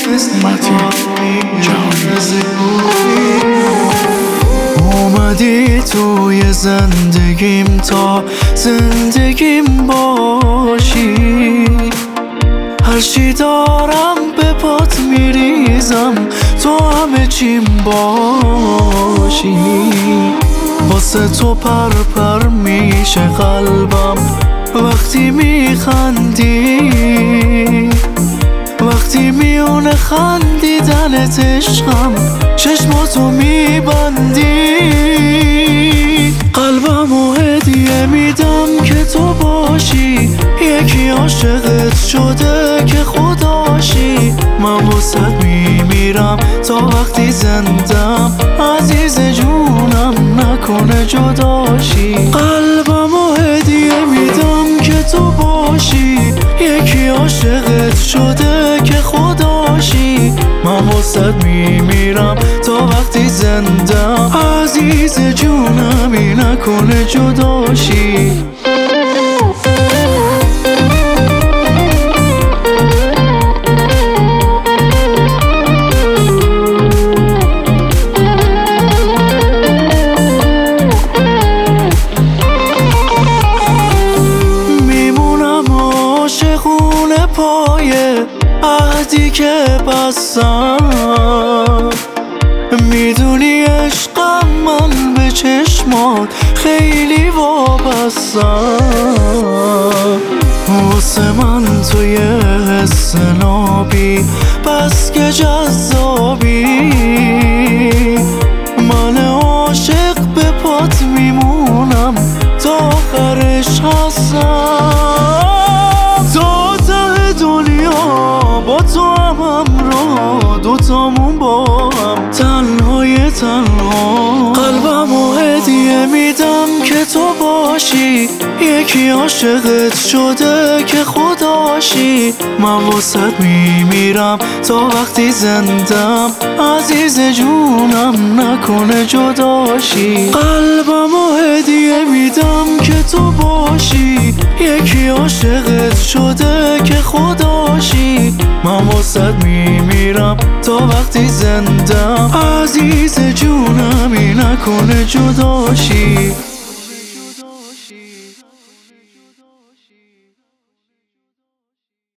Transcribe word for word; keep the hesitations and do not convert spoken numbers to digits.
اومدی توی زندگیم تا زندگیم باشی، هرچی دارم به پات میریزم تو همه چیم باشی. واسه تو پر پر میشه قلبم وقتی میخندی، وقتی میونه خندیدنت عشقم چشماتو میبندی. قلبمو هدیه میدم که تو باشی، یکی عاشقت شده که خداشی. من واسه میمیرم تا وقتی زندم، عزیز جونم نکنه جداشی. قلبمو هدیه میدم که تو باشی، یکی عاشقت شده که خداشی. من واسه میمیرم تا وقتی زندم، عزیز جونمی نکنه جداشی. پای عهدی که بستم، میدونی عشقم من به چشمات خیلی وابستم. واسه من توی حس نابی بس که جذابی، من عاشق به پات میمونم تا آخرش هستم. با تو هم همراه، دوتامون با هم تنهای تنها. قلبمو هدیه میدم که تو باشی، یکی عاشقت شده که خداشی. من واسه میمیرم تا وقتی زندم، عزیز جونم نکنه جداشی. قلبمو هدیه میدم که تو باشی، یکی عاشقت شده که خداشی. من واسه میمیرم تا وقتی زندم، عزیز جونمی نکنه جداشی.